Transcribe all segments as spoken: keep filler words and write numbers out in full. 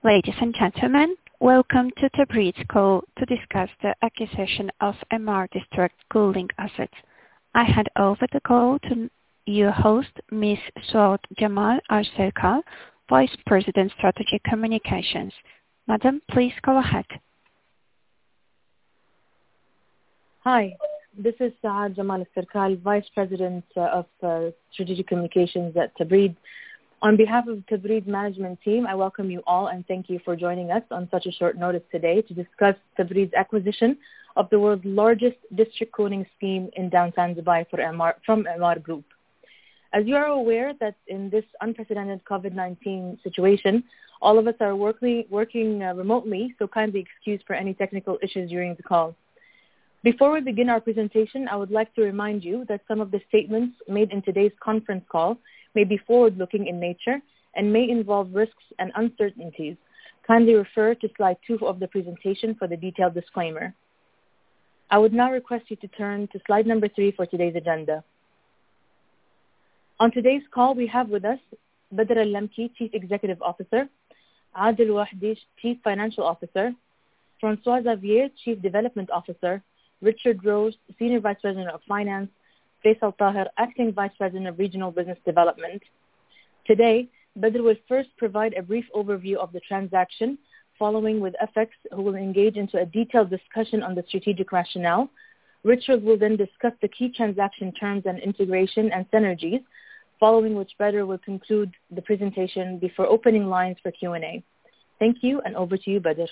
Ladies and gentlemen, welcome to Tabried's call to discuss the acquisition of Emaar District Cooling Assets. I hand over the call to your host, Miz Suad Jamal Al-Serkal, Vice President Strategic Communications. Madam, please go ahead. Hi, this is Suad Jamal Al-Serkal, Vice President uh, of uh, Strategic Communications at Tabried. On behalf of the Tabried management team, I welcome you all and thank you for joining us on such a short notice today to discuss Tabried's acquisition of the world's largest district cooling scheme in downtown Dubai for Emaar, from Emaar Group. As you are aware that in this unprecedented COVID nineteen situation, all of us are working, working uh, remotely, so kindly excuse for any technical issues during the call. Before we begin our presentation, I would like to remind you that some of the statements made in today's conference call may be forward-looking in nature and may involve risks and uncertainties. Kindly refer to slide two of the presentation for the detailed disclaimer. I would now request you to turn to slide number three for today's agenda. On today's call, we have with us Badr Al-Lamki, Chief Executive Officer, Adil Wahdi, Chief Financial Officer, Francois Xavier, Chief Development Officer, Richard Rose, Senior Vice President of Finance, Faisal Tahir, Acting Vice President of Regional Business Development. Today, Badr will first provide a brief overview of the transaction, following with F X, who will engage into a detailed discussion on the strategic rationale. Richard will then discuss the key transaction terms and integration and synergies, following which Badr will conclude the presentation before opening lines for Q and A. Thank you, and over to you, Badr.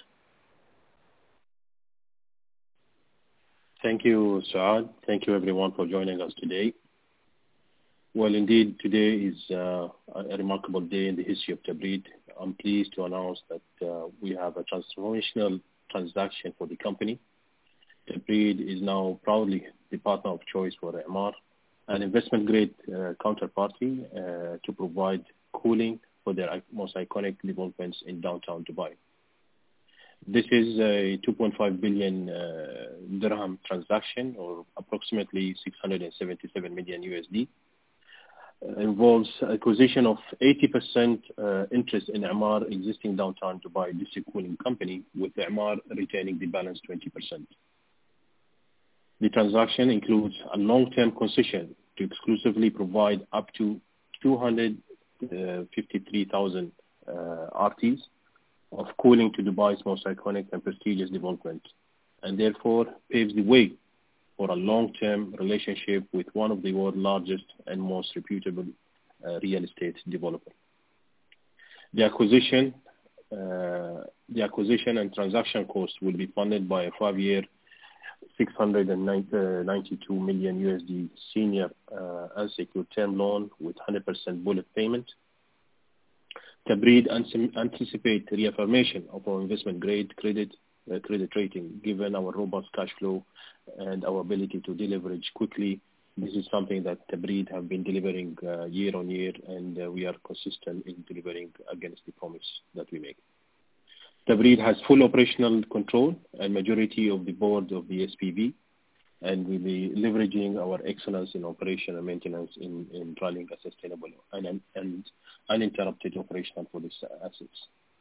Thank you, Saad. Thank you, everyone, for joining us today. Well, indeed, today is uh, a remarkable day in the history of Tabried. I'm pleased to announce that uh, we have a transformational transaction for the company. Tabried is now proudly the partner of choice for Emaar, an investment-grade uh, counterparty uh, to provide cooling for their most iconic developments in downtown Dubai. This is a two point five billion uh, dirham transaction, or approximately six hundred seventy-seven million U S D. Uh, involves acquisition of eighty percent uh, interest in Emaar existing downtown Dubai district cooling company, with Emaar retaining the balance twenty percent. The transaction includes a long-term concession to exclusively provide up to two hundred fifty-three thousand uh, R Ts of cooling to Dubai's most iconic and prestigious development, and therefore paves the way for a long-term relationship with one of the world's largest and most reputable uh, real estate developer. The acquisition, uh, the acquisition and transaction cost will be funded by a five-year, six hundred ninety-two million U S D senior uh, unsecured term loan with one hundred percent bullet payment. Tabried anticipate reaffirmation of our investment-grade credit uh, credit rating, given our robust cash flow and our ability to deleverage quickly. This is something that Tabried have been delivering uh, year on year, and uh, we are consistent in delivering against the promise that we make. Tabried has full operational control and majority of the board of the S P V, and we'll be leveraging our excellence in operation and maintenance in, in running a sustainable and, and uninterrupted operation for these assets.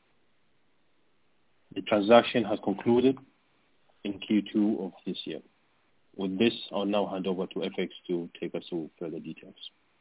The transaction has concluded in Q two of this year. With this, I'll now hand over to F X to take us through further details.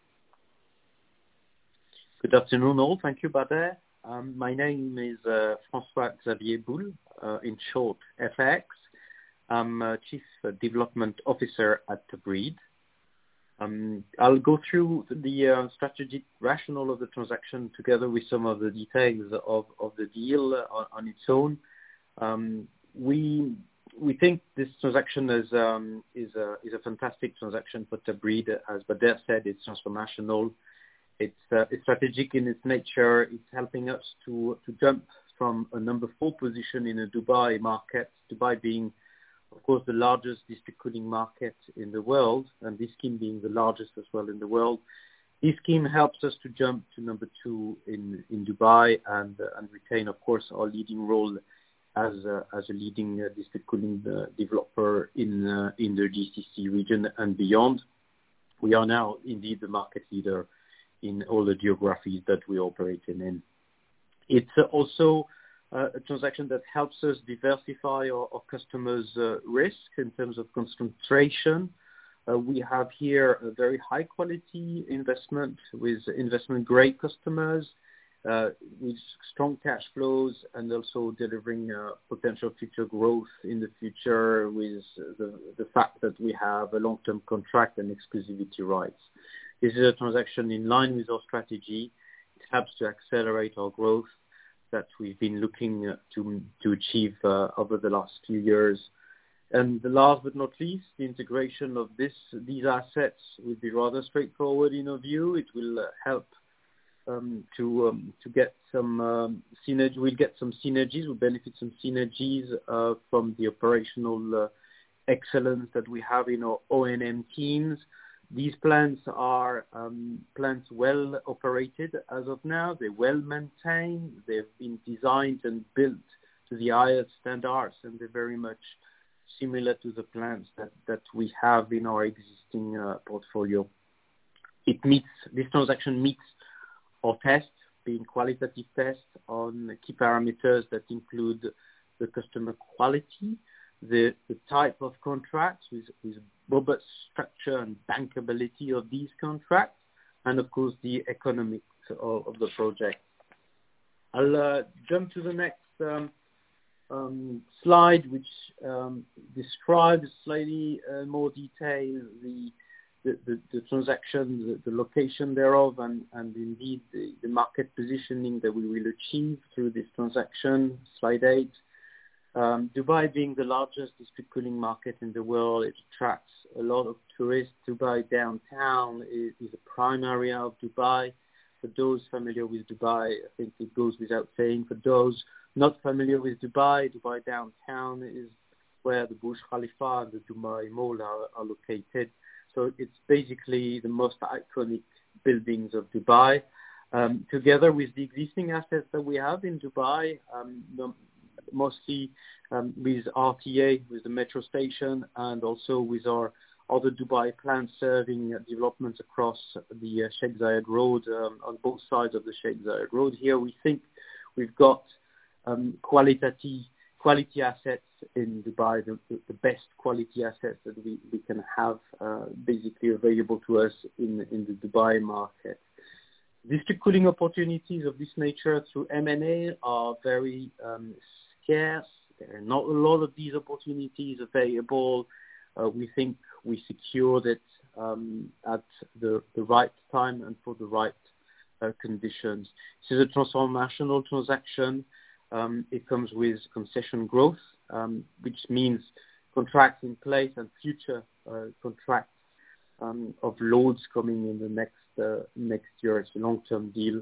Good afternoon all. Thank you, Badr. Um, my name is uh, Francois Xavier Boule, uh, in short F X. I'm uh, Chief Development Officer at Tabried. Um, I'll go through the uh, strategic rationale of the transaction together with some of the details of, of the deal on, on its own. Um, we we think this transaction is um, is a is a fantastic transaction for Tabried. As Badr said, it's transformational. It's, uh, it's strategic in its nature. It's helping us to to jump from a number four position in a Dubai market, Dubai being, of course, the largest district cooling market in the world, and this scheme being the largest as well in the world. This scheme helps us to jump to number two in, in Dubai and uh, and retain, of course, our leading role as a, as a leading uh, district cooling uh, developer in uh, in the G C C region and beyond. We are now indeed the market leader in all the geographies that we operate in. It's uh, also uh, a transaction that helps us diversify our, our customers' uh, risk in terms of concentration. Uh, we have here a very high quality investment with investment grade customers, uh, with strong cash flows and also delivering uh, potential future growth in the future with the, the fact that we have a long-term contract and exclusivity rights. This is a transaction in line with our strategy. It helps to accelerate our growth that we've been looking to to achieve uh, over the last few years. And the last but not least, the integration of this these assets will be rather straightforward in our view. It will uh, help um, to um, to get some um, synergy. We'll get some synergies. We'll benefit some synergies uh, from the operational uh, excellence that we have in our O and M teams. These plants are um, plants well operated as of now. They're well maintained. They've been designed and built to the highest standards, and they're very much similar to the plants that, that we have in our existing uh, portfolio. It meets, this transaction meets our tests, being qualitative tests on key parameters that include the customer quality, the, the type of contracts with, with robust structure and bankability of these contracts, and of course the economics of, of the project. I'll uh, jump to the next um, um, slide, which um, describes slightly uh, more detail the the, the, the transaction, the, the location thereof, and, and indeed the, the market positioning that we will achieve through this transaction. Slide eight. Um, Dubai being the largest district cooling market in the world, it attracts a lot of tourists. Dubai downtown is, is a prime area of Dubai. For those familiar with Dubai, I think it goes without saying. For those not familiar with Dubai, Dubai downtown is where the Burj Khalifa and the Dubai Mall are, are located. So it's basically the most iconic buildings of Dubai. Um, together with the existing assets that we have in Dubai, um, the, mostly um, with R T A, with the metro station, and also with our other Dubai plants serving uh, developments across the uh, Sheikh Zayed Road, um, on both sides of the Sheikh Zayed Road. Here we think we've got um, quality, quality assets in Dubai, the, the, the best quality assets that we, we can have uh, basically available to us in, in the Dubai market. District cooling opportunities of this nature through M and A are very um, scarce. There are not a lot of these opportunities available. Uh, we think we secured it um, at the, the right time and for the right uh, conditions. This is a transformational transaction. Um, it comes with concession growth, um, which means contracts in place and future uh, contracts um, of loads coming in the next uh, next year. It's a long-term deal.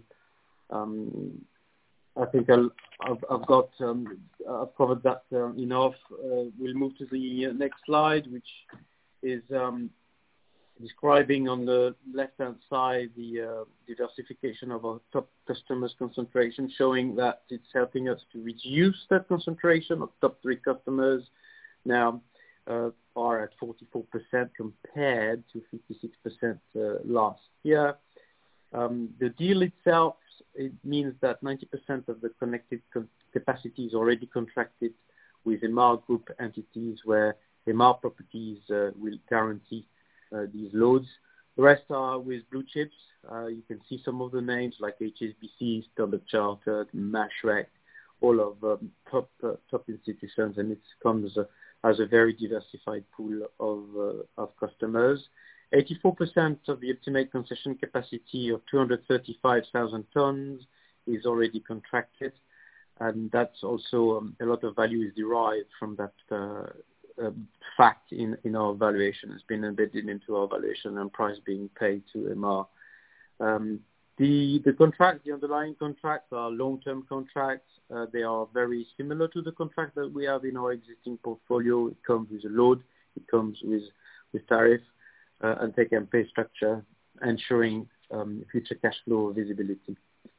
Um, I think I'll, I've, I've got um, I've covered that uh, enough. Uh, we'll move to the next slide, which is um, describing on the left-hand side the uh, diversification of our top customers' concentration, showing that it's helping us to reduce that concentration of top three customers. Now uh, are at forty-four percent compared to fifty-six percent uh, last year. Um, the deal itself, it means that ninety percent of the connected co- capacity is already contracted with Emaar Group entities, where Emaar Properties uh, will guarantee uh, these loads. The rest are with blue chips. Uh, you can see some of the names like H S B C, Standard Chartered, Mashreq, all of um, top uh, top institutions, and it comes uh, as a very diversified pool of uh, of customers. eighty-four percent of the Optimate concession capacity of two hundred thirty-five thousand tons is already contracted, and that's also um, a lot of value is derived from that uh, uh, fact in, in our valuation. It's been embedded into our valuation and price being paid to Emaar. Um, the the contract, the underlying contracts are long-term contracts. Uh, they are very similar to the contract that we have in our existing portfolio. It comes with a load. It comes with with tariff. Uh, and take and pay structure, ensuring um, future cash flow visibility.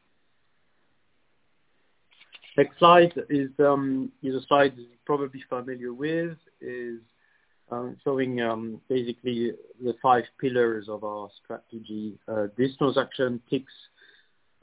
Next slide is um, is a slide you're probably familiar with, is um, showing um, basically the five pillars of our strategy. Uh, this transaction ticks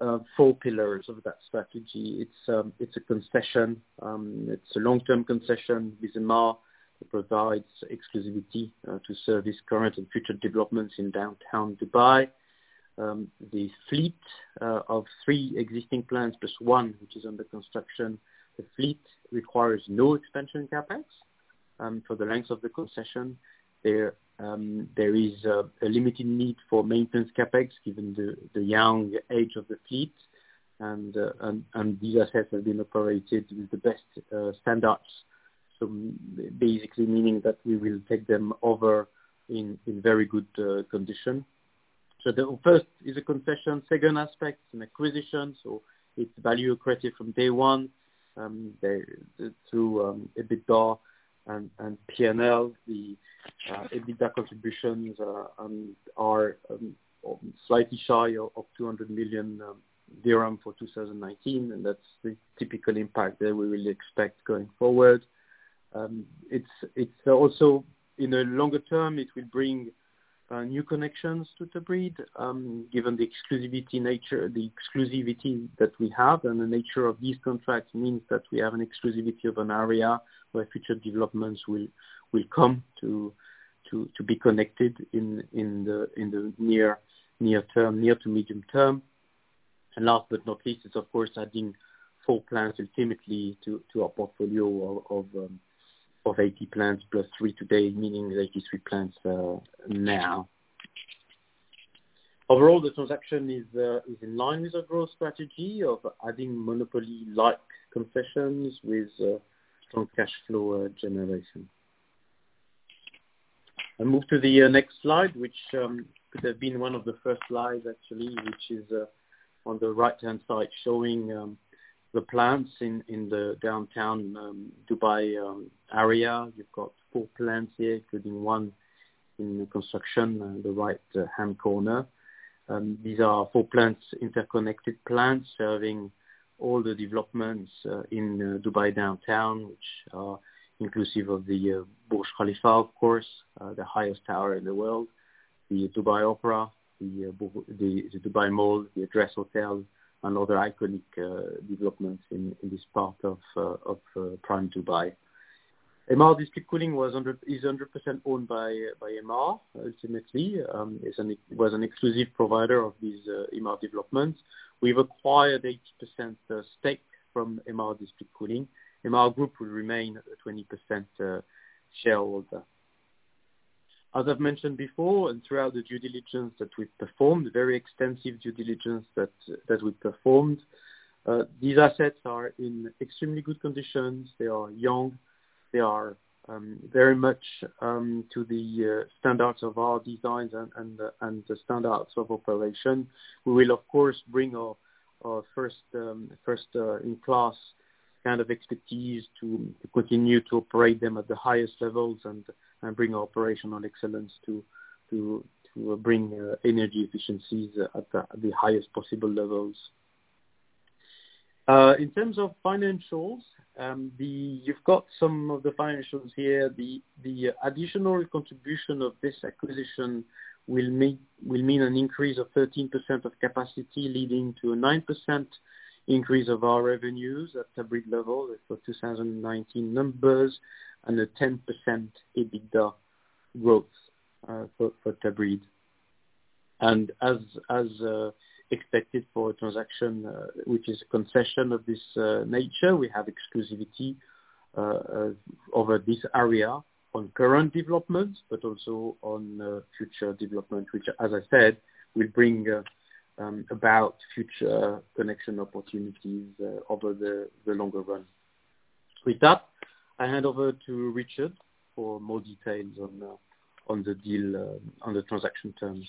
uh, four pillars of that strategy. It's um, it's a concession. Um, it's a long-term concession with Emaar that provides exclusivity uh, to service current and future developments in downtown Dubai. Um, the fleet uh, of three existing plants plus one which is under construction, the fleet requires no expansion capex. Um, for the length of the concession, there um, there is a, a limited need for maintenance capex given the, the young age of the fleet, and, uh, and and these assets have been operated with the best uh, standards. So basically, meaning that we will take them over in in very good uh, condition. So the first is a concession. Second aspect is an acquisition. So it's value accretive from day one um, they, through um, EBITDA and, and P and L. The uh, EBITDA contributions uh, um, are um, slightly shy of, of two hundred million um, dirham for two thousand nineteen, and that's the typical impact that we will expect going forward. Um, it's it's also in a longer term, it will bring Uh, new connections to Tabreed, um, given the exclusivity nature, the exclusivity that we have, and the nature of these contracts means that we have an exclusivity of an area where future developments will will come to to to be connected in in the in the near near term, near to medium term. And last but not least, is of course adding four plants ultimately to to our portfolio of, of um, of eighty plants plus three today, meaning eighty-three plants uh, now. Overall, the transaction is uh, is in line with our growth strategy of adding monopoly-like concessions with uh, strong cash flow uh, generation. I'll move to the uh, next slide, which um, could have been one of the first slides actually, which is uh, on the right-hand side showing um, the plants in, in the downtown um, Dubai um, area. You've got four plants here, including one in construction, uh, the right uh, hand corner. Um, these are four plants, interconnected plants, serving all the developments uh, in uh, Dubai downtown, which are inclusive of the uh, Burj Khalifa, of course, uh, the highest tower in the world, the Dubai Opera, the, uh, the, the Dubai Mall, the Address Hotel, and other iconic uh, developments in, in this part of uh, of uh, prime Dubai. Emaar District Cooling was under, is one hundred percent owned by by Emaar. Ultimately, um, is an, was an exclusive provider of these uh, Emaar developments. We've acquired eighty percent uh, stake from Emaar District Cooling. Emaar Group will remain a twenty percent uh, shareholder. As I've mentioned before, and throughout the due diligence that we've performed, very extensive due diligence that that we performed, uh, these assets are in extremely good conditions. They are young. They are um, very much um, to the uh, standards of our designs and and, uh, and the standards of operation. We will, of course, bring our, our first um, first uh, in class kind of expertise to, to continue to operate them at the highest levels and. and bring operational excellence to to to bring uh, energy efficiencies at the, at the highest possible levels. Uh, in terms of financials, um, the you've got some of the financials here. The the additional contribution of this acquisition will mean will mean an increase of thirteen percent of capacity, leading to a nine percent increase of our revenues at Tabreed level for two thousand nineteen numbers, and a ten percent EBITDA growth uh, for, for Tabreed. And as as uh, expected for a transaction uh, which is a concession of this uh, nature, we have exclusivity uh, uh, over this area on current developments, but also on uh, future development, which, as I said, will bring uh, um, about future connection opportunities uh, over the, the longer run. With that, I hand over to Richard for more details on uh, on the deal, uh, on the transaction terms.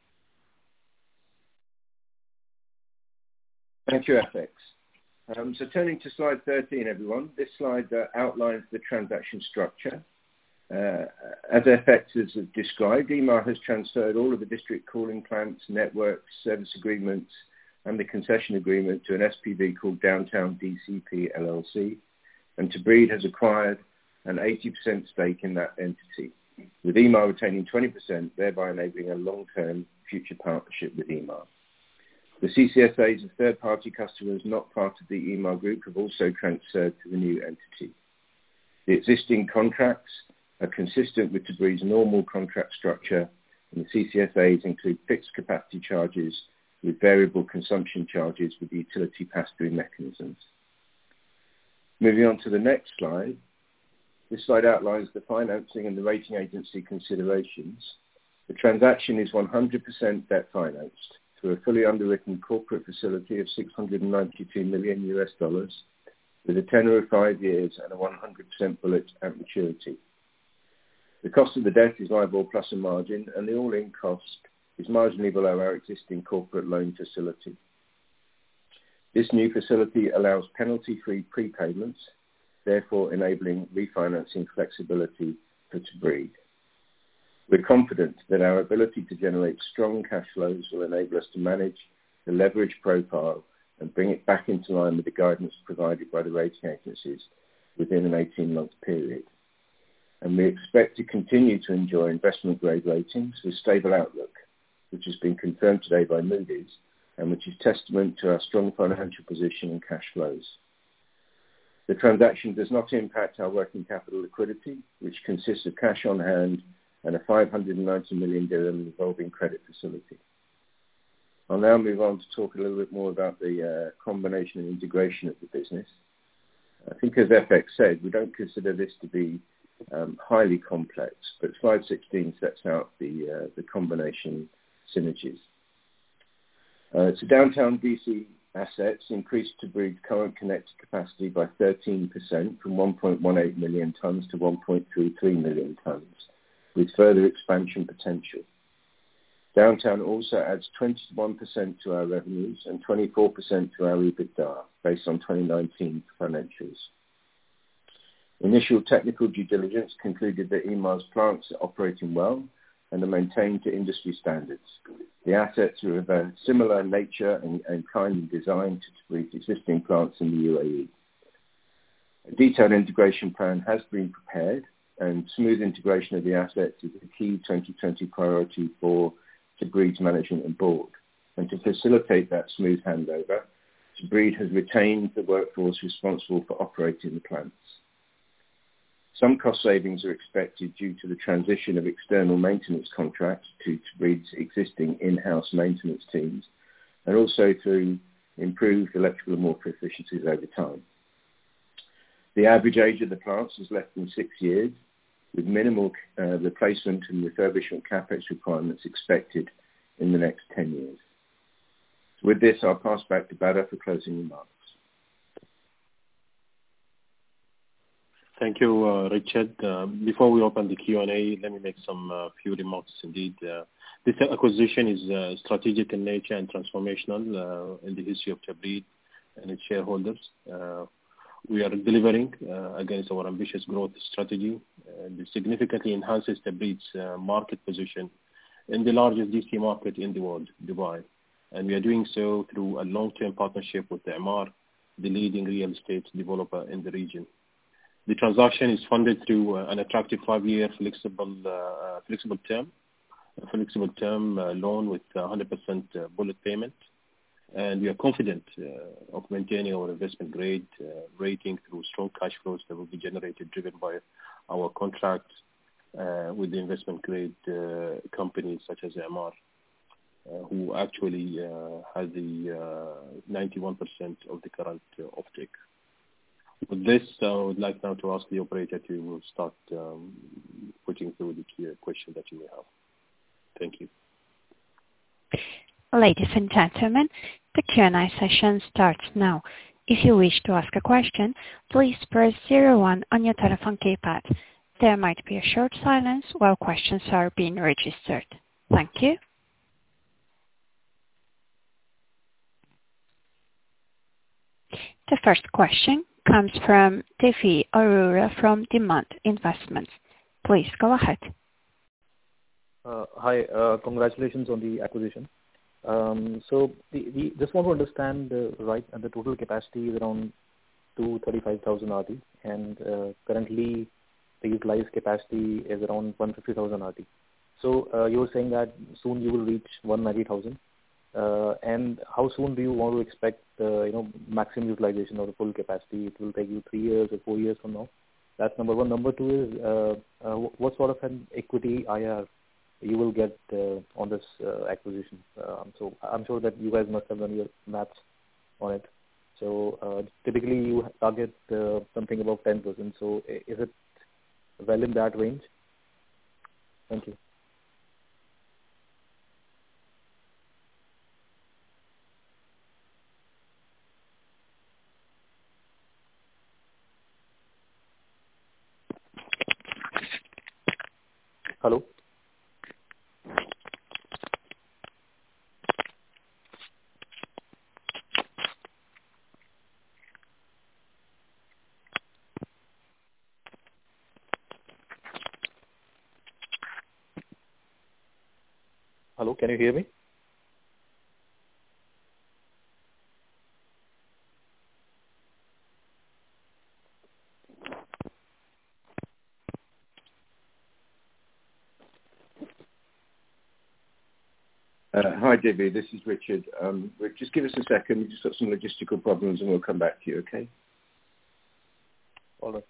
Thank you, F X. Um, so turning to slide thirteen, everyone, this slide uh, outlines the transaction structure. Uh, as F X has described, Emaar has transferred all of the district cooling plants, networks, service agreements, and the concession agreement to an S P V called Downtown D C P L L C. And Tabreed has acquired an eighty percent stake in that entity, with Emaar retaining twenty percent, thereby enabling a long-term future partnership with Emaar. The C C S As of third-party customers not part of the E M A group have also transferred to the new entity. The existing contracts are consistent with Tabreed's normal contract structure, and the C C S As include fixed capacity charges with variable consumption charges with utility pass-through mechanisms. Moving on to the next slide. This slide outlines the financing and the rating agency considerations. The transaction is one hundred percent debt financed through a fully underwritten corporate facility of six hundred ninety-two million US dollars with a tenor of five years and a one hundred percent bullet at maturity. The cost of the debt is LIBOR plus a margin, and the all-in cost is marginally below our existing corporate loan facility. This new facility allows penalty-free prepayments, therefore enabling refinancing flexibility for Tabreed. We're confident that our ability to generate strong cash flows will enable us to manage the leverage profile and bring it back into line with the guidance provided by the rating agencies within an eighteen-month period. And we expect to continue to enjoy investment-grade ratings with stable outlook, which has been confirmed today by Moody's, and which is testament to our strong financial position and cash flows. The transaction does not impact our working capital liquidity, which consists of cash on hand and a five hundred ninety million dirham revolving credit facility. I'll now move on to talk a little bit more about the uh, combination and integration of the business. I think, as F X said, we don't consider this to be um, highly complex, but slide sixteen sets out the, uh, the combination synergies. Uh, so downtown D C assets increased Tabreed's current connected capacity by thirteen percent from one point one eight million tonnes to one point three three million tonnes, with further expansion potential. Downtown also adds twenty-one percent to our revenues and twenty-four percent to our EBITDA based on twenty nineteen financials. Initial technical due diligence concluded that E M A's plants are operating well and are maintained to industry standards. The assets are of a similar nature and, and kind and design to Tabreed's existing plants in the U A E. A detailed integration plan has been prepared, and smooth integration of the assets is a key twenty twenty priority for Tabreed's management and board. And to facilitate that smooth handover, Tabreed has retained the workforce responsible for operating the plants. Some cost savings are expected due to the transition of external maintenance contracts to Tabreed's existing in-house maintenance teams, and also through improved electrical and water efficiencies over time. The average age of the plants is less than six years, with minimal uh, replacement and refurbishment capex requirements expected in the next ten years. So with this, I'll pass back to Badr for closing remarks. Thank you, uh, Richard. Uh, before we open the Q and A, let me make some uh, few remarks indeed. Uh, this acquisition is uh, strategic in nature and transformational uh, in the history of Tabreed and its shareholders. Uh, we are delivering uh, against our ambitious growth strategy. Uh, this significantly enhances Tabreed's uh, market position in the largest D C market in the world, Dubai. And we are doing so through a long-term partnership with the Emaar, the leading real estate developer in the region. The transaction is funded through uh, an attractive five-year flexible uh, flexible term, a flexible term uh, loan with one hundred percent uh, bullet payment, and we are confident uh, of maintaining our investment grade uh, rating through strong cash flows that will be generated, driven by our contracts uh, with the investment grade uh, companies such as Emaar, uh, who actually uh, has the uh, ninety-one percent of the current uh, offtake. With this, I would like now to ask the operator to start um, putting through the key question that you may have. Thank you. Ladies and gentlemen, the Q and A session starts now. If you wish to ask a question, please press zero one on your telephone keypad. There might be a short silence while questions are being registered. Thank you. The first question comes from Devi Arora from Demand Investments. Please go ahead. Uh, hi, uh, congratulations on the acquisition. Um, so the, the, just want to understand uh, right, and the total capacity is around two hundred thirty-five thousand R T, and uh, currently the utilized capacity is around one hundred fifty thousand R T. So uh, you were saying that soon you will reach one hundred ninety thousand. Uh, and how soon do you want to expect, uh, you know, maximum utilization of the full capacity? It will take you three years or four years from now. That's number one. Number two is uh, uh, what sort of an equity I R you will get uh, on this uh, acquisition. Um, so I'm sure that you guys must have done your maths on it. So uh, typically you target uh, something above ten percent. So is it well in that range? Thank you. Hello? Hello, can you hear me? Uh, hi, Divya. This is Richard. Um, just give us a second. We've just got some logistical problems, and we'll come back to you. Okay? All right.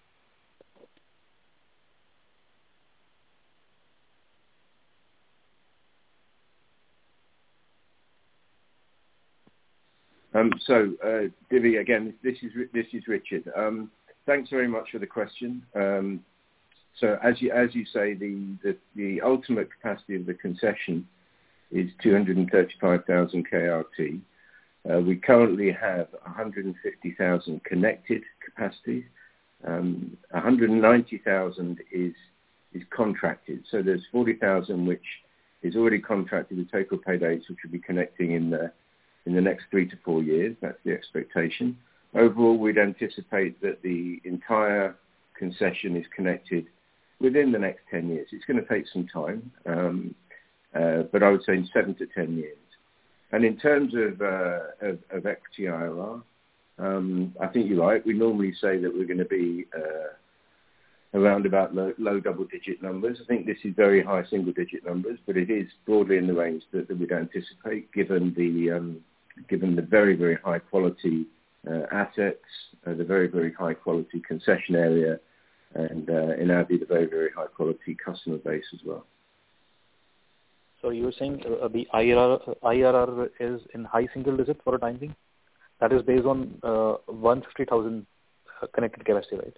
Um, so, uh, Divya, again, this is this is Richard. Um, thanks very much for the question. Um, so, as you as you say, the, the the ultimate capacity of the concession is two hundred thirty-five thousand K R T. Uh, we currently have one hundred fifty thousand connected capacity. Um, one hundred ninety thousand is is contracted. So there's forty thousand which is already contracted with take or pay dates, which will be connecting in the in the next three to four years. That's the expectation. Overall, we'd anticipate that the entire concession is connected within the next ten years. It's going to take some time. Um, Uh, but I would say in seven to ten years. And in terms of, uh, of, of equity I R R, um, I think you're right. We normally say that we're going to be uh, around about low, low double-digit numbers. I think this is very high single-digit numbers, but it is broadly in the range that, that we'd anticipate, given the um, given the very, very high-quality uh, assets, uh, the very, very high-quality concession area, and uh, in our view, the very, very high-quality customer base as well. So you were saying uh, the I R R, I R R is in high single digit for a time being? That is based on uh, one hundred fifty thousand uh, connected capacity, right?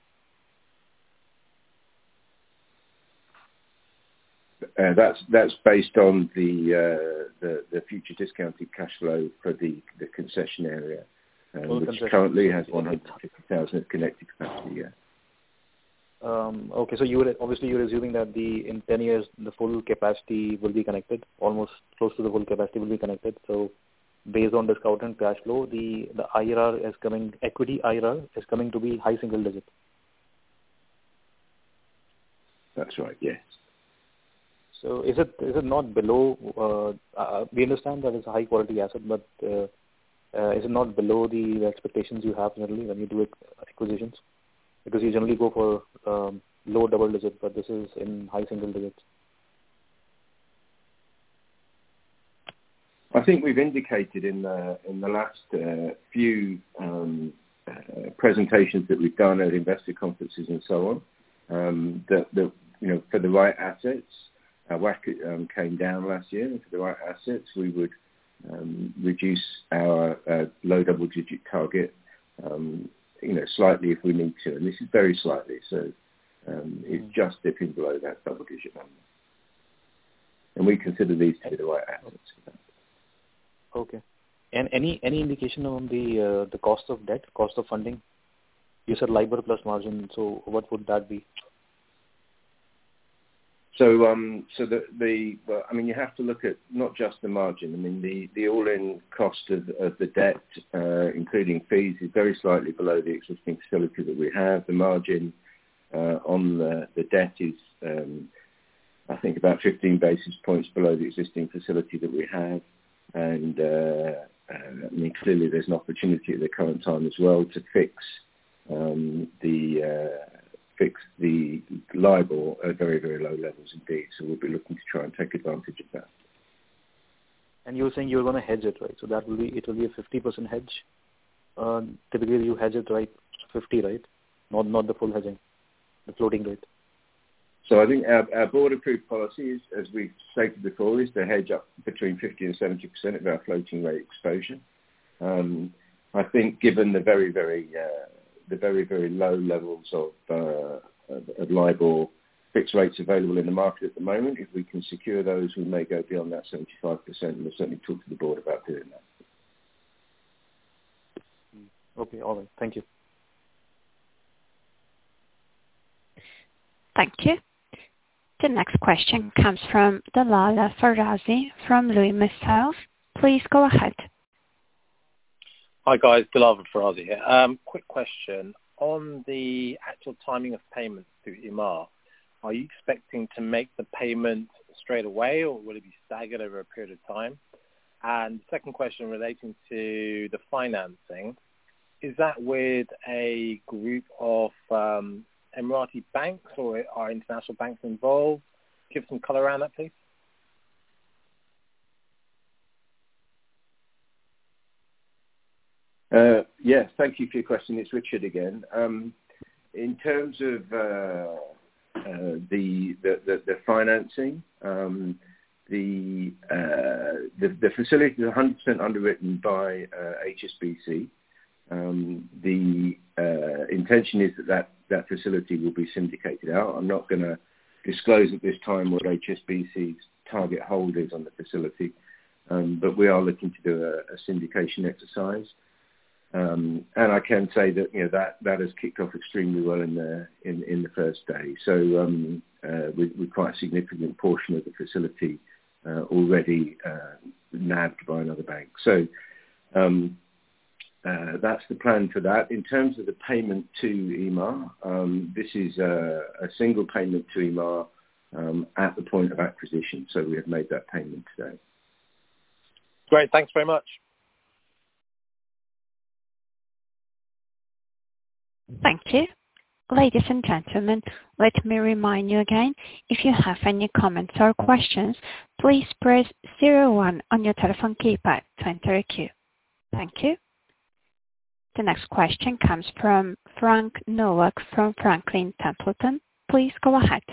Uh, that's that's based on the, uh, the the future discounted cash flow for the, the concession area, um, which concession. currently has one hundred fifty thousand of connected capacity. Yeah. Um, okay, so you were obviously you're assuming that the in ten years the full capacity will be connected, almost close to the full capacity will be connected. So based on discounted cash flow, the the I R R is coming, equity I R R is coming to be high single digit. That's right. Yes. So is it is it not below? Uh, uh, we understand that it's a high quality asset, but uh, uh, is it not below the, the expectations you have generally when you do acquisitions? Because you generally go for um, low double digit, but this is in high single digits. I think we've indicated in the in the last uh, few um, uh, presentations that we've done at investor conferences and so on um, that, that you know for the right assets, our W A C C um, came down last year, and for the right assets, we would um, reduce our uh, low double digit target. Um, you know, slightly if we need to, and this is very slightly, so um, it's just dipping below that double-digit number. And we consider these to be the right assets for that. Okay. And any any indication on the uh, the cost of debt, cost of funding? You said LIBOR plus margin, so what would that be? So, um, so the, the well, I mean, you have to look at not just the margin. I mean, the, the all-in cost of, of the debt, uh, including fees, is very slightly below the existing facility that we have. The margin uh, on the, the debt is, um, I think, about fifteen basis points below the existing facility that we have. And uh, uh, I mean, clearly, there's an opportunity at the current time as well to fix um, the. Uh, fix the LIBOR at very, very low levels indeed. So we'll be looking to try and take advantage of that. and you were saying you were going to hedge it, right? So that will be, it will be a fifty percent hedge. Uh, typically, you hedge it, right, fifty, right? Not not the full hedging, the floating rate. So I think our, our board-approved policy, is, as we've stated before, is to hedge up between fifty and seventy percent of our floating rate exposure. Um, I think given the very, very, uh, the very, very low levels of, uh, of, of LIBOR fixed rates available in the market at the moment, if we can secure those, we may go beyond that seventy-five percent, and we'll certainly talk to the board about doing that. Okay, all right. Thank you. Thank you. The next question comes from Dalal Farazi from Louis Michels. Please go ahead. Hi guys, Dalal Farazi here. Um, quick question. On the actual timing of payments to Emaar, are you expecting to make the payment straight away, or will it be staggered over a period of time? And second question relating to the financing, is that with a group of um, Emirati banks, or are international banks involved? Give some color around that, please. Uh, yes, thank you for your question. It's Richard again. Um, in terms of uh, uh, the, the, the the financing, um, the, uh, the the facility is one hundred percent underwritten by uh, H S B C. Um, the uh, intention is that, that that facility will be syndicated out. I'm not going to disclose at this time what H S B C's target hold is on the facility, um, but we are looking to do a, a syndication exercise. Um, and I can say that you know that, that has kicked off extremely well in the in, in the first day. So um, uh, with, with quite a significant portion of the facility uh, already uh, nabbed by another bank. So. Um, Uh, that's the plan for that. In terms of the payment to Emaar, um, this is a, a single payment to Emaar um, at the point of acquisition. So we have made that payment today. Great. Thanks very much. Thank you. Ladies and gentlemen, let me remind you again, if you have any comments or questions, please press zero one on your telephone keypad to enter a queue. Thank you. The next question comes from Frank Nowak from Franklin Templeton. Please go ahead.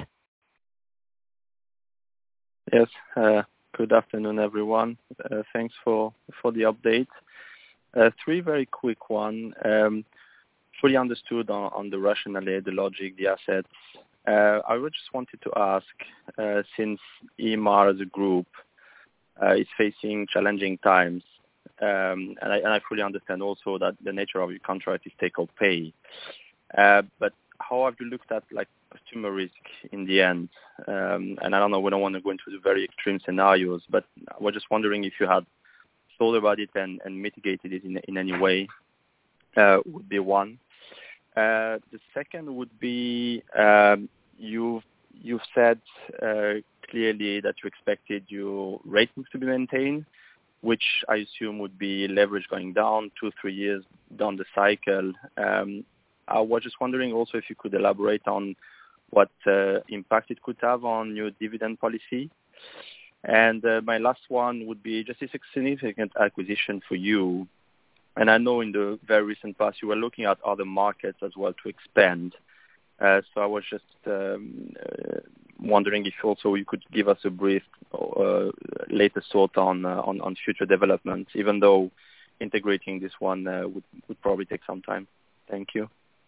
Yes, uh, good afternoon, everyone. Uh, thanks for, for the update. Uh, three very quick ones. Um, fully understood on, on the rationale, the logic, the assets. Uh, I just wanted to ask, uh, since Emaar as a group uh, is facing challenging times, Um, and, I, and I fully understand also that the nature of your contract is take or pay. Uh, but how have you looked at like customer risk in the end? Um, and I don't know, we don't want to go into the very extreme scenarios, but I was just wondering if you had thought about it and, and mitigated it in, in any way. Uh, would be one. Uh, the second would be um, you've you've said uh, clearly that you expected your ratings to be maintained, which I assume would be leverage going down two, three years down the cycle. Um, I was just wondering also if you could elaborate on what uh, impact it could have on your dividend policy. And uh, my last one would be just it's a significant acquisition for you. And I know in the very recent past you were looking at other markets as well to expand. Uh, so I was just um, uh, wondering if also you could give us a brief uh, latest thought on, uh, on on future developments, even though integrating this one uh, would, would probably take some time. Thank you.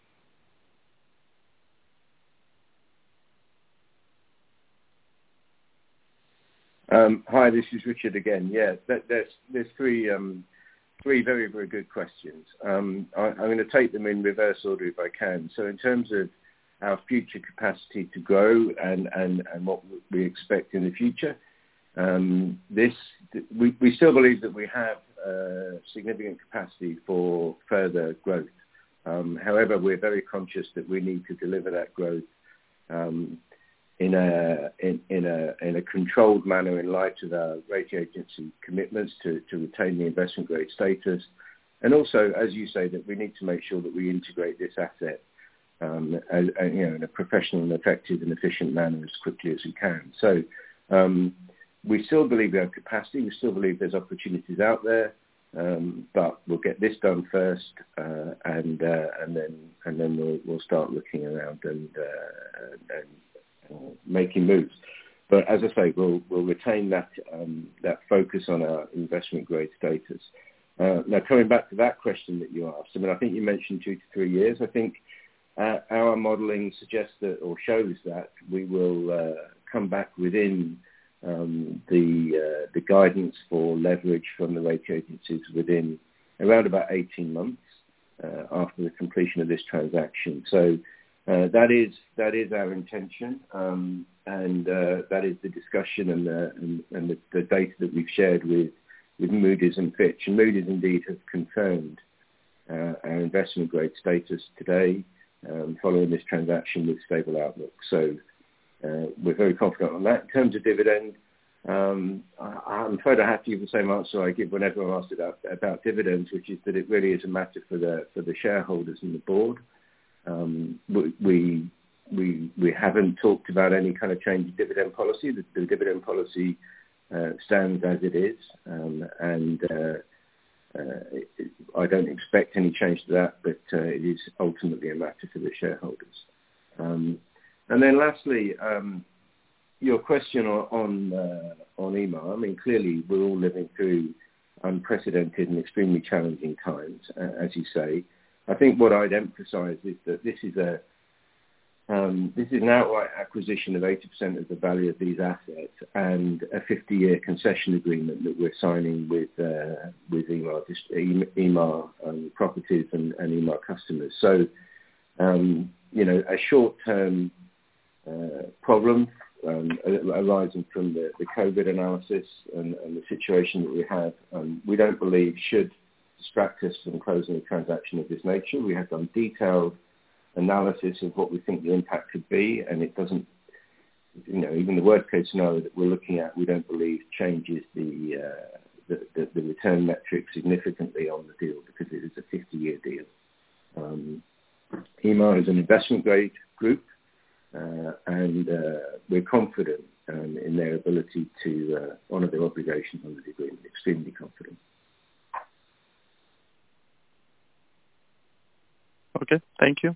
Um, hi, this is Richard again. Yeah, that, there's there's three um, three very very good questions. Um, I, I'm going to take them in reverse order if I can. So in terms of our future capacity to grow and, and, and what we expect in the future. Um, this we, we still believe that we have uh, significant capacity for further growth. Um, however, we're very conscious that we need to deliver that growth um, in a in, in a in a controlled manner in light of our rating agency commitments to, to retain the investment grade status, and also, as you say, that we need to make sure that we integrate this asset Um, as, you know, in a professional and effective and efficient manner as quickly as we can. So um, we still believe we have capacity. We still believe there's opportunities out there, um, but we'll get this done first, uh, and uh, and then and then we'll we'll start looking around and uh, and, and uh, making moves. But as I say, we'll we'll retain that um, that focus on our investment grade status. Uh, now, coming back to that question that you asked, I mean, I think you mentioned two to three years. I think uh, our modelling suggests that, or shows that, we will uh, come back within um, the uh, the guidance for leverage from the rating agencies within around about eighteen months uh, after the completion of this transaction. So uh, that is that is our intention, um, and uh, that is the discussion and the, and, and the, the data that we've shared with. with Moody's and Fitch. And Moody's indeed have confirmed uh, our investment grade status today um, following this transaction with stable outlook. So uh, we're very confident on that. In terms of dividend, um, I, I'm afraid I have to give the same answer I give whenever I'm asked about, about dividends, which is that it really is a matter for the for the shareholders and the board. Um, we, we we we haven't talked about any kind of change in dividend policy. The, the dividend policy Uh, stands as it is, um, and uh, uh, it, I don't expect any change to that, but uh, it is ultimately a matter for the shareholders. Um, and then lastly, um, your question on on, uh, on E M A, I mean, clearly we're all living through unprecedented and extremely challenging times, uh, as you say. I think what I'd emphasise is that this is a Um, this is an outright acquisition of eighty percent of the value of these assets and a fifty-year concession agreement that we're signing with uh, with E M A, E M A um, properties and, and E M A customers. So, um, you know, a short-term uh, problem um, arising from the, the COVID analysis and, and the situation that we have, um, we don't believe should distract us from closing a transaction of this nature. We have done detailed analysis of what we think the impact could be, and it doesn't, you know, even the worst case scenario that we're looking at, we don't believe changes the uh, the, the, the return metric significantly on the deal because it is a fifty-year deal. Um, E M A is an investment grade group, uh, and uh, we're confident um, in their ability to uh, honour their obligations under the agreement. Extremely confident. Okay, thank you.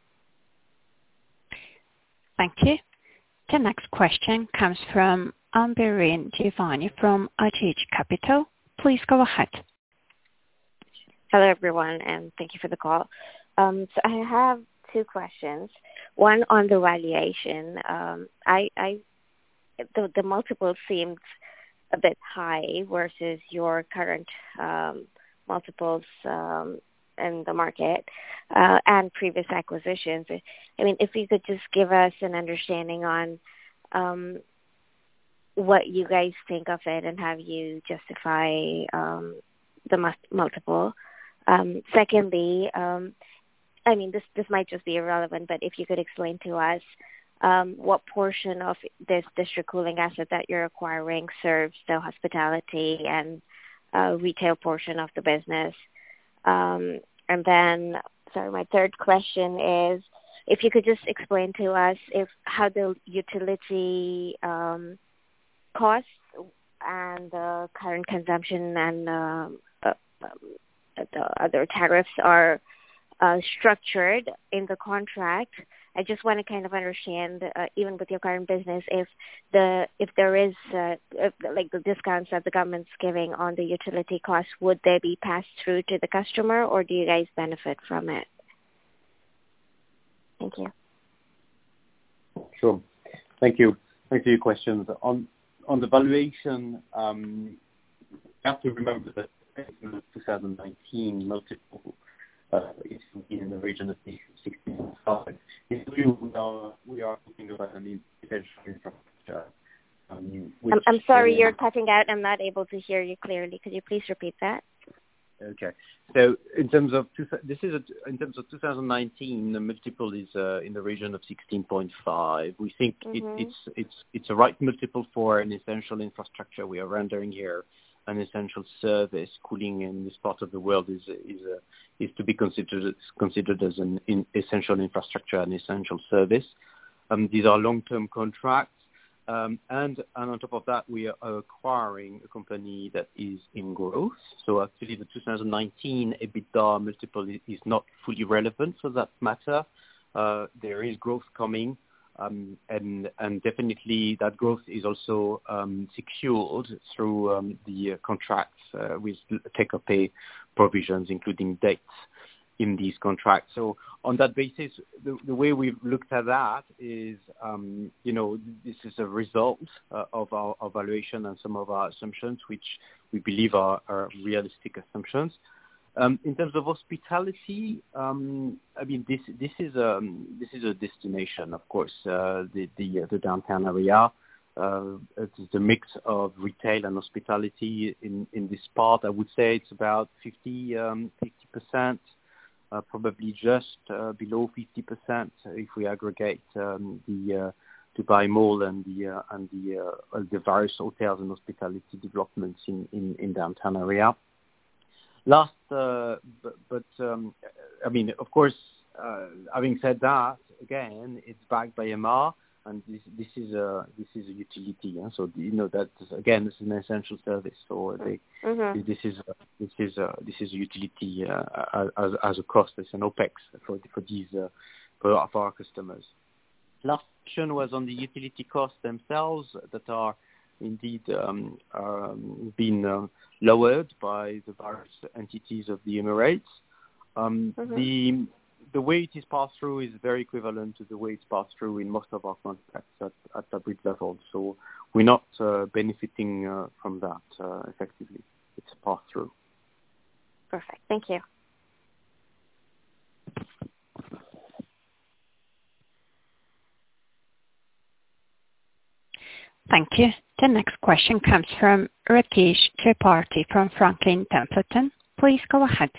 Thank you. The next question comes from Ambereen Giovanni from Ageej Capital. Please go ahead. Hello, everyone, and thank you for the call. Um, so I have two questions. One on the valuation. Um, I, I the, the multiple seemed a bit high versus your current um, multiples um, in the market uh, and previous acquisitions. I mean, if you could just give us an understanding on um, what you guys think of it and how you justify um, the multiple. Um, secondly, um, I mean, this, this might just be irrelevant, but if you could explain to us um, what portion of this district cooling asset that you're acquiring serves the hospitality and uh, retail portion of the business. Um, and then, sorry, my third question is, if you could just explain to us if how the utility um, costs and the current consumption and uh, uh, the other tariffs are uh, structured in the contract. I just want to kind of understand, uh, even with your current business, if the if there is uh, if, like the discounts that the government's giving on the utility costs, would they be passed through to the customer, or do you guys benefit from it? Thank you. Sure. Thank you. Thanks for your questions. On on the valuation, um, you have to remember that in the twenty nineteen multiple uh, is in the region of sixteen point five. In we are we are talking about an potential infrastructure. Um, which, I'm, I'm sorry, uh, you're cutting out. I'm not able to hear you clearly. Could you please repeat that? Okay. So in terms of two, this is a, in terms of two thousand nineteen, the multiple is uh, in the region of sixteen point five. We think Mm-hmm. it, it's it's it's a right multiple for an essential infrastructure we are rendering here. An essential service. Cooling in this part of the world is is a, is to be considered considered as an in essential infrastructure, an essential service. Um, these are long-term contracts. Um, and, and on top of that, we are acquiring a company that is in growth. So actually, the two thousand nineteen EBITDA multiple is, is not fully relevant for that matter. Uh, there is growth coming, um, and, and definitely that growth is also um, secured through um, the uh, contracts uh, with take-or-pay provisions, including dates in these contracts. So on that basis, the, the way we've looked at that is, um, you know, this is a result uh, of our evaluation and some of our assumptions, which we believe are, are realistic assumptions. Um, in terms of hospitality, um, I mean, this this is a this is a destination, of course, uh, the the, uh, the downtown area. Uh, it's the mix of retail and hospitality in, in this part. I would say it's about fifty percent. Uh, probably just uh, below fifty percent if we aggregate um, the uh, Dubai Mall and the uh, and the uh, the various hotels and hospitality developments in, in, in downtown area. Last, uh, but, but um, I mean, of course, uh, having said that, again, it's backed by M R, and this this is a this is a utility. Yeah? So you know that again, this is an essential service. So they, mm-hmm. this is a, this is a, this is a utility uh, as as a cost. It's an OPEX for for these uh, for, for our customers. Last question was on the utility costs themselves that are indeed um, um, been uh, lowered by the various entities of the Emirates. Um, mm-hmm. The the way it is passed through is very equivalent to the way it's passed through in most of our contracts at, at Tabreed level. So we're not uh, benefiting uh, from that uh, effectively. It's a pass through. Perfect. Thank you. Thank you. The next question comes from Rakesh Tripathi from Franklin Templeton. Please go ahead.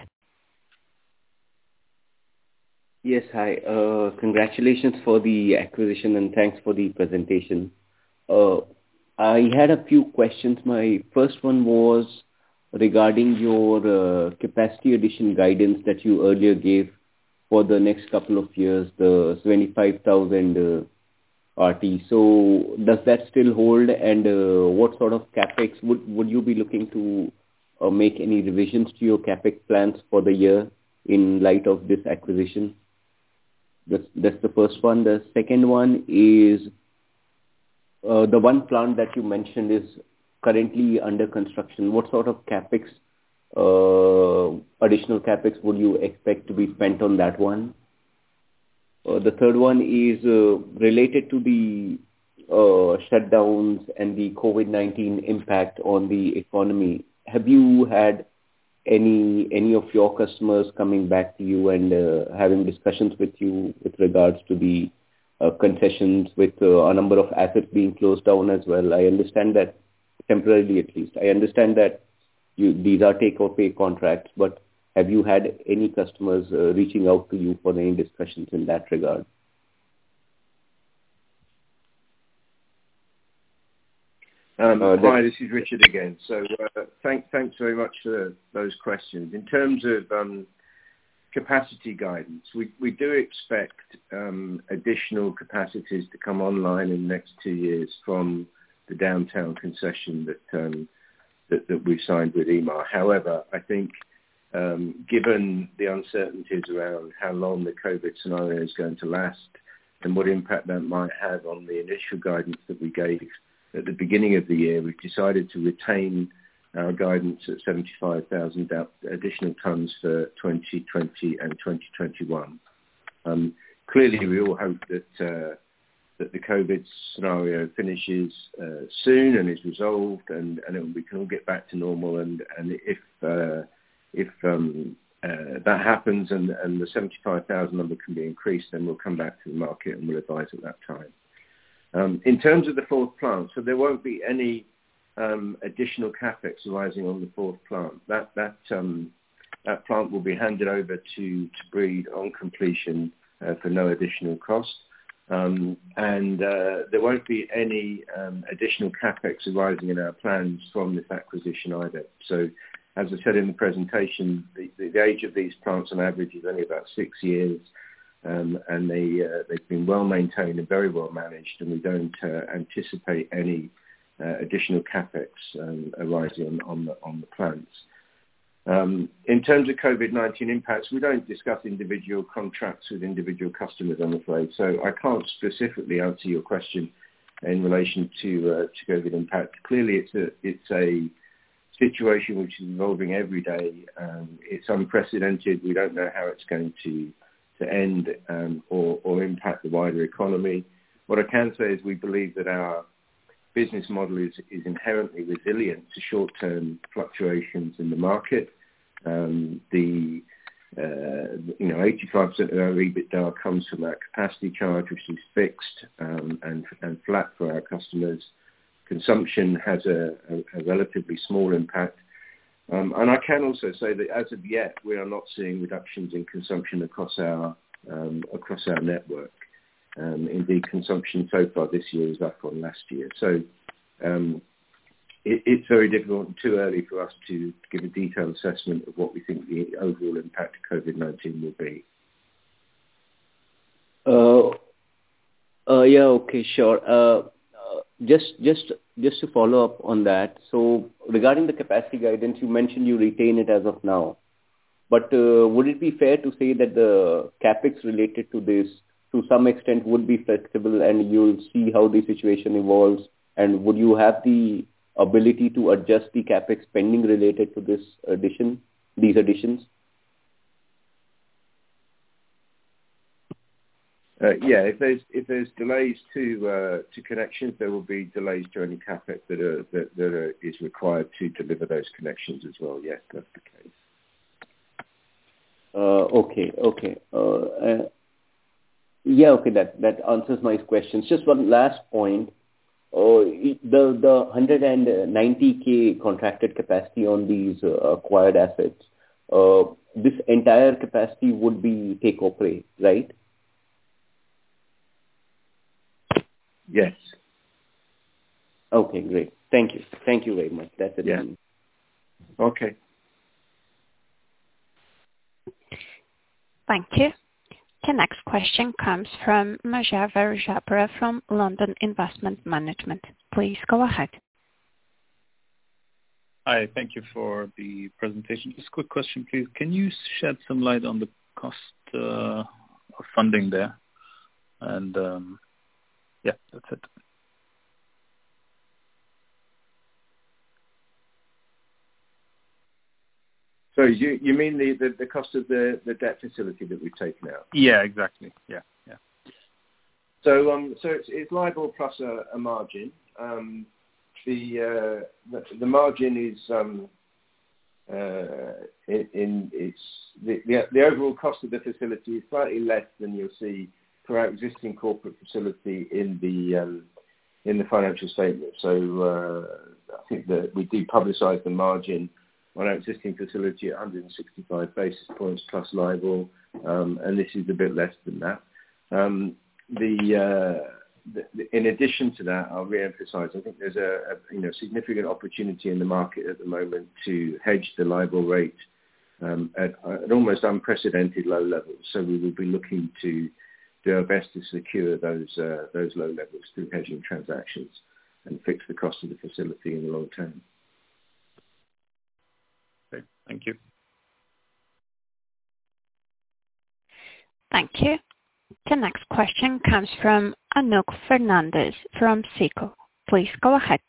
Yes, hi. Uh, congratulations for the acquisition and thanks for the presentation. Uh, I had a few questions. My first one was regarding your uh, capacity addition guidance that you earlier gave for the next couple of years, the seventy-five thousand uh, R T. So does that still hold, and uh, what sort of capex would, would you be looking to uh, make any revisions to your capex plans for the year in light of this acquisition? That's, that's the first one. The second one is uh, the one plant that you mentioned is currently under construction. What sort of capex, uh, additional capex would you expect to be spent on that one? Uh, the third one is uh, related to the uh, shutdowns and the COVID nineteen impact on the economy. Have you had any any of your customers coming back to you and uh, having discussions with you with regards to the uh, concessions with uh, a number of assets being closed down as well? I understand that temporarily, at least. I understand that you, these are take-or-pay contracts, but have you had any customers uh, reaching out to you for any discussions in that regard? Um, uh, hi, this is Richard again. So uh, thank, thanks very much for those questions. In terms of um, capacity guidance, we, we do expect um, additional capacities to come online in the next two years from the downtown concession that, um, that, that we've signed with E M A R. However, I think um, given the uncertainties around how long the COVID scenario is going to last and what impact that might have on the initial guidance that we gave at the beginning of the year, we've decided to retain our guidance at seventy-five thousand additional tonnes for twenty twenty and twenty twenty-one. Um, clearly, we all hope that uh, that the COVID scenario finishes uh, soon and is resolved, and, and we can all get back to normal. And, and if uh, if um, uh, that happens and, and the seventy-five thousand number can be increased, then we'll come back to the market and we'll advise at that time. Um, in terms of the fourth plant, so there won't be any um, additional capex arising on the fourth plant. That that um, that plant will be handed over to Tabreed on completion uh, for no additional cost, um, and uh, there won't be any um, additional capex arising in our plans from this acquisition either. So, as I said in the presentation, the, the age of these plants on average is only about six years. um, and they, uh, they've been well maintained and very well managed, and we don't uh, anticipate any uh, additional capex um, arising on, on, the, on the plants. Um, in terms of COVID nineteen impacts, we don't discuss individual contracts with individual customers, I'm afraid, so I can't specifically answer your question in relation to, uh, to COVID impact. Clearly, it's a, it's a situation which is evolving every day. Um, it's unprecedented. We don't know how it's going to, to end um, or, or impact the wider economy. What I can say is we believe that our business model is, is inherently resilient to short-term fluctuations in the market. Um, the uh, you know eighty-five percent of our EBITDA comes from that capacity charge, which is fixed um, and and flat for our customers. Consumption has a, a, a relatively small impact, um, and I can also say that as of yet we are not seeing reductions in consumption across our um, across our network. Um, indeed, consumption so far this year is up on last year. So. Um, It, it's very difficult and too early for us to give a detailed assessment of what we think the overall impact of COVID nineteen will be. Uh, uh, yeah, okay, sure. Uh, uh, just, just, just to follow up on that. So, regarding the capacity guidance, you mentioned you retain it as of now. But uh, would it be fair to say that the capex related to this, to some extent, would be flexible, and you'll see how the situation evolves? And would you have the ability to adjust the capex spending related to this addition, these additions? Uh, yeah, if there's if there's delays to uh, to connections, there will be delays to any capex that are, that, that are, is required to deliver those connections as well. Yes, that's the case. Uh, okay, okay. Uh, uh, yeah, okay. That that answers my questions. Just one last point. Uh, the the one hundred ninety K contracted capacity on these uh, acquired assets, uh, this entire capacity would be take or pay, right? Yes. Okay, great. Thank you. Thank you very much. That's it. Yeah. Okay. Thank you. The next question comes from Majaver Japra from London Investment Management. Please go ahead. Hi, thank you for the presentation. Just a quick question, please. Can you shed some light on the cost uh, of funding there? And um, yeah, that's it. So you you mean the, the, the cost of the, the debt facility that we've taken out? Yeah, exactly. Yeah, yeah. So um so it's, it's LIBOR plus a, a margin. Um, the, uh, the the margin is um uh in, in it's the, the the overall cost of the facility is slightly less than you'll see for our existing corporate facility in the um, in the financial statement. So uh, I think that we do publicise the margin on our existing facility at one hundred sixty-five basis points plus LIBOR, um, and this is a bit less than that. Um, the, uh, the, the in addition to that, I'll re-emphasise, I think there's a, a you know significant opportunity in the market at the moment to hedge the LIBOR rate um, at, at almost unprecedented low levels. So we will be looking to do our best to secure those uh, those low levels through hedging transactions and fix the cost of the facility in the long term. Okay, thank you. Thank you. The next question comes from Anouk Fernandez from SICO. Please go ahead.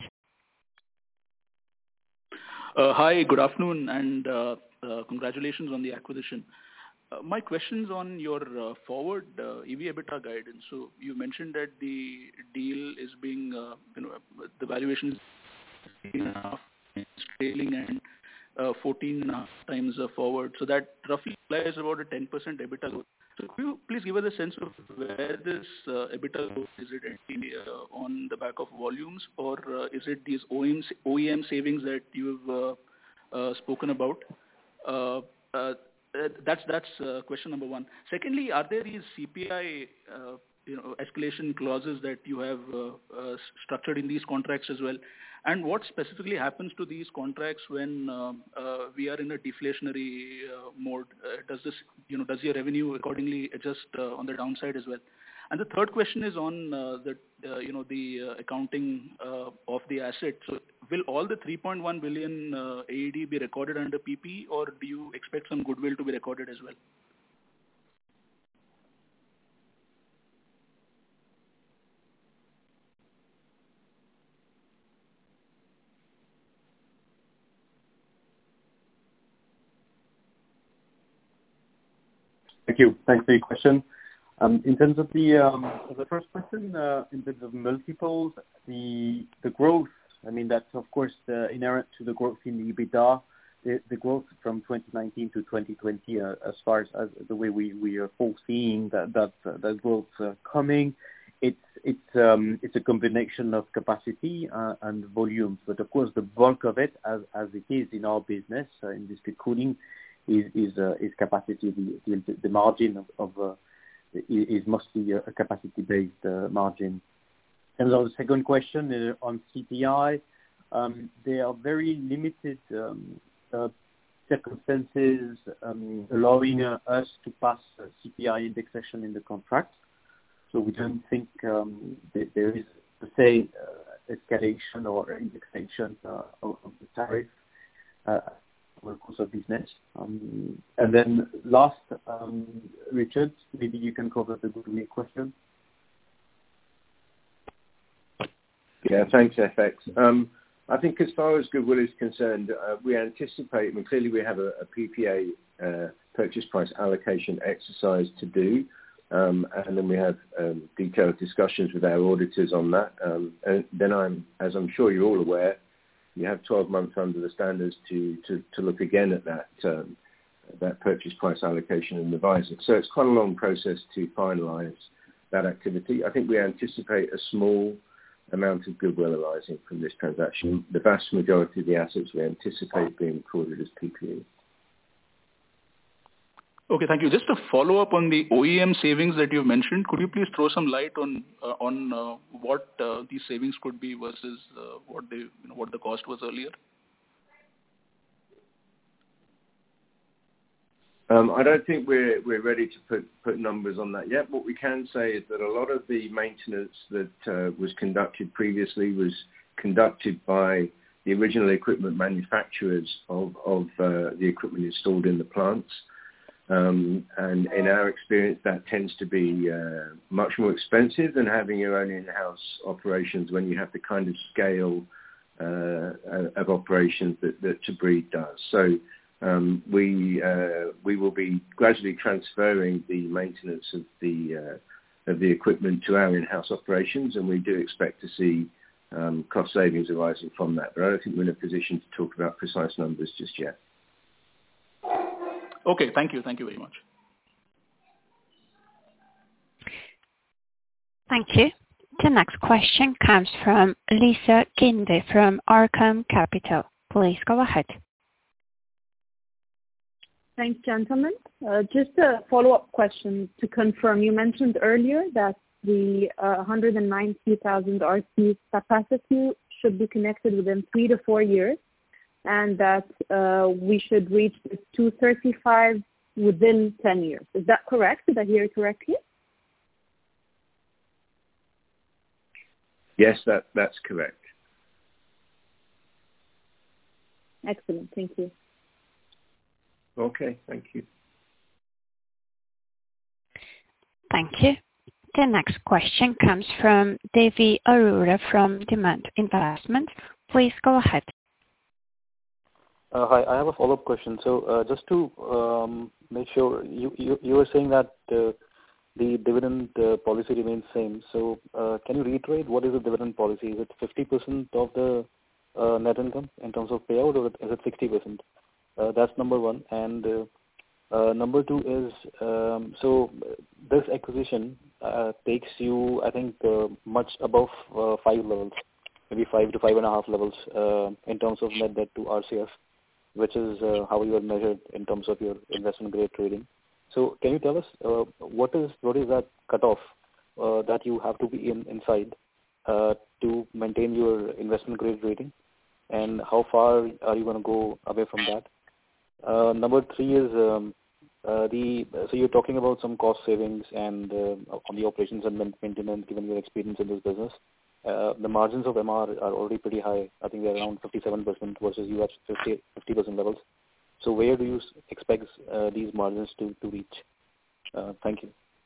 Uh, hi, good afternoon, and uh, uh, congratulations on the acquisition. Uh, my question's on your uh, forward uh, E V EBITDA guidance. So you mentioned that the deal is being, uh, you know, the valuation is trailing and uh, fourteen and a half times uh, forward. So that roughly implies about a ten percent EBITDA growth. So could you please give us a sense of where this uh, EBITDA growth is? It uh, on the back of volumes, or uh, is it these O E M, O E M savings that you've uh, uh, spoken about? Uh, uh, Uh, that's that's uh, question number one. Secondly, are there these C P I uh, you know, escalation clauses that you have uh, uh, structured in these contracts as well? And what specifically happens to these contracts when uh, uh, we are in a deflationary uh, mode? Uh, does this, you know, does your revenue accordingly adjust uh, on the downside as well? And the third question is on uh, the, uh, you know, the uh, accounting uh, of the asset. So will all the three point one billion uh, A E D be recorded under P P, or do you expect some goodwill to be recorded as well? Thank you. Thanks for your question. Um, in terms of the um, the first question, uh, in terms of multiples, the the growth, I mean, that's of course uh, inherent to the growth in the EBITDA. The, the growth from twenty nineteen to twenty twenty, uh, as far as, as the way we, we are foreseeing that that uh, that growth uh, coming, it's it's um, it's a combination of capacity uh, and volumes. But of course, the bulk of it, as as it is in our business, uh, in district cooling, is is uh, is capacity. The the, the margin of, of uh, is mostly a capacity-based uh, margin. And on the second question uh, on C P I, um, there are very limited um, uh, circumstances um, allowing uh, us to pass uh, C P I indexation in the contract. So we don't think um, that there is, per se, uh, escalation or indexation uh, of, of the tariff uh, over the course of business. Um, and then last, um, Richard, maybe you can cover the goodwill question. Yeah, thanks, F X. Um, I think as far as goodwill is concerned, uh, we anticipate, I mean, clearly we have a, a P P A, uh, purchase price allocation exercise to do, um, and then we have um, detailed discussions with our auditors on that. Um, and then I'm, as I'm sure you're all aware, you have twelve months under the standards to, to, to look again at that um, that purchase price allocation and revise it. So it's quite a long process to finalise that activity. I think we anticipate a small amount of goodwill arising from this transaction. The vast majority of the assets we anticipate being recorded as P P E. Okay, thank you. Just to follow up on the O E M savings that you mentioned, could you please throw some light on uh, on uh, what uh, these savings could be versus uh, what they, you know, what the cost was earlier? Um, I don't think we're we're ready to put, put numbers on that yet. What we can say is that a lot of the maintenance that uh, was conducted previously was conducted by the original equipment manufacturers of, of uh, the equipment installed in the plants. Um, and in our experience, that tends to be uh, much more expensive than having your own in-house operations when you have the kind of scale uh, of operations that, that Tabreed does. So um, we uh, we will be gradually transferring the maintenance of the uh, of the equipment to our in-house operations, and we do expect to see um, cost savings arising from that. But I don't think we're in a position to talk about precise numbers just yet. Okay, thank you. Thank you very much. Thank you. The next question comes from Lisa Kinde from Arkham Capital. Please go ahead. Thanks, gentlemen. Uh, just a follow-up question to confirm. You mentioned earlier that the uh, one hundred ninety thousand R C capacity should be connected within three to four years, and that uh, we should reach this two thirty-five within ten years. Is that correct? Did I hear it correctly? Yes, that, that's correct. Excellent. Thank you. Okay, thank you. Thank you. The next question comes from Devi Arora from Demand Investment. Please go ahead. Uh, hi, I have a follow-up question. So uh, just to um, make sure, you, you, you were saying that uh, the dividend uh, policy remains same. So uh, can you reiterate what is the dividend policy? Is it fifty percent of the uh, net income in terms of payout, or is it sixty percent? Uh, that's number one. And uh, uh, number two is, um, so this acquisition uh, takes you, I think, uh, much above uh, five levels, maybe five to five and a half levels uh, in terms of net debt to R C F, which is uh, how you are measured in terms of your investment grade trading. So can you tell us uh, what is what is that cutoff uh, that you have to be in, inside uh, to maintain your investment grade rating? And how far are you going to go away from that? Uh, number three is um, uh, the so you're talking about some cost savings and uh, on the operations and maintenance, given your experience in this business. Uh, the margins of M R are already pretty high. I think they're around fifty-seven percent versus you at fifty percent levels. So where do you expect uh, these margins to, to reach? Uh, thank you.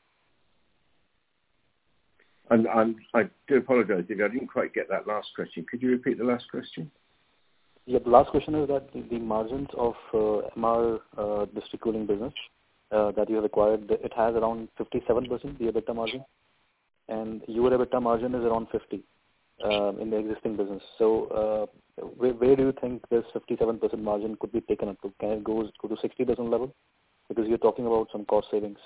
I'm, I'm, I do apologize if I didn't quite get that last question. Could you repeat the last question? Yeah, the last question is that the, the margins of uh, M R uh, district cooling business uh, that you have acquired, it has around fifty-seven percent, the EBITDA margin, and your EBITDA margin is around fifty uh, in the existing business. So uh, where, where do you think this fifty-seven percent margin could be taken up to? Can it go, go to sixty percent level? Because you're talking about some cost savings.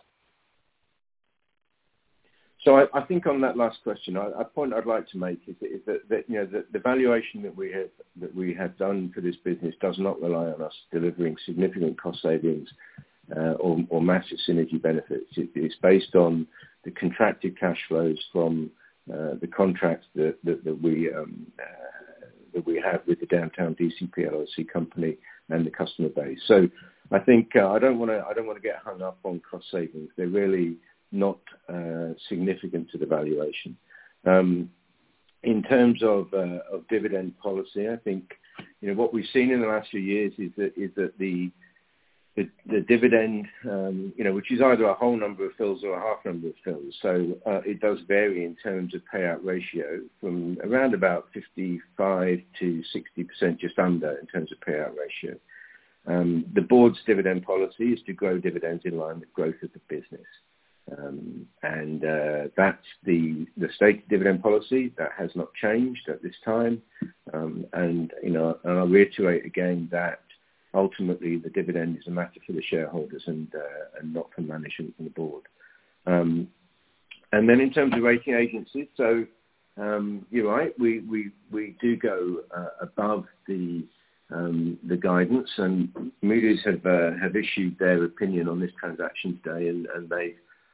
So I, I think on that last question, I, a point I'd like to make is that, is that, that you know the, the valuation that we have that we have done for this business does not rely on us delivering significant cost savings uh, or, or massive synergy benefits. It, it's based on the contracted cash flows from uh, the contracts that that, that we um, uh, that we have with the Downtown D C P L L C company and the customer base. So I think uh, I don't want to I don't want to get hung up on cost savings. They're really not uh, significant to the valuation. Um, in terms of, uh, of dividend policy, I think you know what we've seen in the last few years is that is that the the, the dividend, um, you know, which is either a whole number of fills or a half number of fills, so uh, it does vary in terms of payout ratio from around about fifty-five to sixty percent, just under in terms of payout ratio. Um, the board's dividend policy is to grow dividends in line with growth of the business. Um, and uh, that's the, the stated dividend policy. That has not changed at this time. Um, and, you know, and I'll reiterate again that ultimately the dividend is a matter for the shareholders and, uh, and not for management and the board. Um, and then in terms of rating agencies, so um, you're right, we, we, we do go uh, above the Um, the guidance, and Moody's have uh, have issued their opinion on this transaction today, and, and they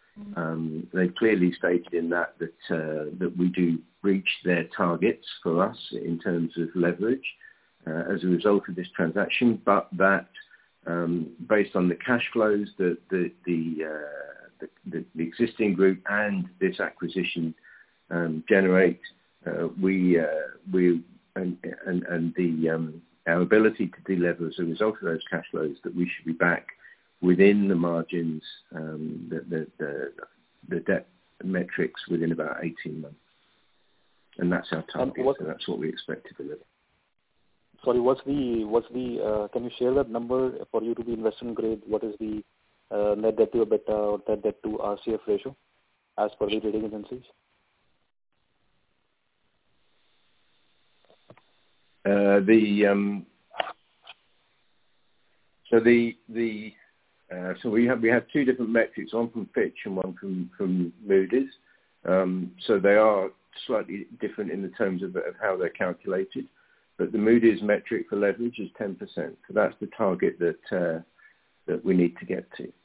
um, they've clearly stated in that that uh, that we do reach their targets for us in terms of leverage uh, as a result of this transaction, but that um, based on the cash flows that the the, uh, the, the the existing group and this acquisition um, generate, uh, we uh, we and and, and the um, our ability to delever as a result of those cash flows, that we should be back within the margins, um, the, the, the, the debt metrics within about eighteen months. And that's our target, what, so that's what we expect to deliver. Sorry, what's the, what's the uh, can you share that number for you to be investment grade? What is the uh, net debt to EBITDA or net debt to R C F ratio as per the rating agencies? Uh, the um, so the the uh, so we have we have two different metrics, one from Fitch and one from from Moody's. Um, so they are slightly different in the terms of, of how they're calculated. But the Moody's metric for leverage is ten percent. So that's the target that uh, that we need to get to.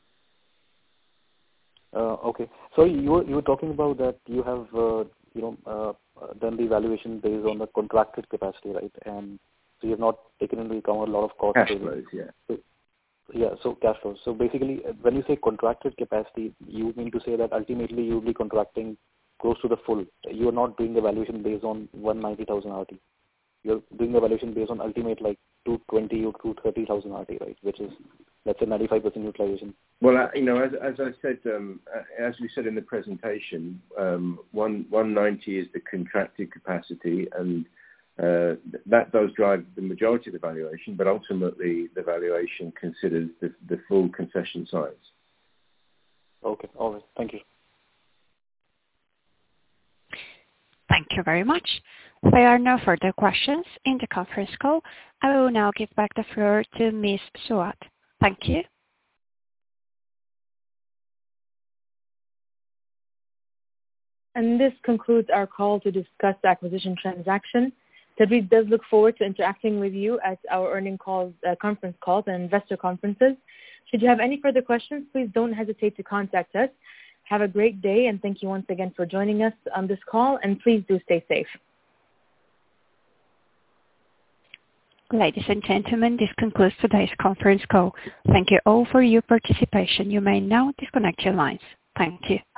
Uh, okay. So you were you were talking about that you have uh, you know uh, done the valuation based on the contracted capacity, right? And so you have not taken into account a lot of cost. Cash flows, yeah. So, yeah. So cash flows. So basically, when you say contracted capacity, you mean to say that ultimately you will be contracting close to the full. You are not doing the valuation based on one hundred ninety thousand R T. You're doing the valuation based on ultimate like two hundred twenty or two hundred thirty thousand R T, right? Which is, let's say, ninety-five percent utilization. Well, uh, you know, as, as I said, um, as we said in the presentation, um, one one ninety is the contracted capacity, and uh, that does drive the majority of the valuation. But ultimately, the valuation considers the, the full concession size. Okay. All right. Thank you. Thank you very much. There are no further questions in the conference call. I will now give back the floor to Miz Suat. Thank you. And this concludes our call to discuss the acquisition transaction. Tabreed does look forward to interacting with you at our earnings calls, uh, conference calls and investor conferences. Should you have any further questions, please don't hesitate to contact us. Have a great day, and thank you once again for joining us on this call, and please do stay safe. Ladies and gentlemen, this concludes today's conference call. Thank you all for your participation. You may now disconnect your lines. Thank you.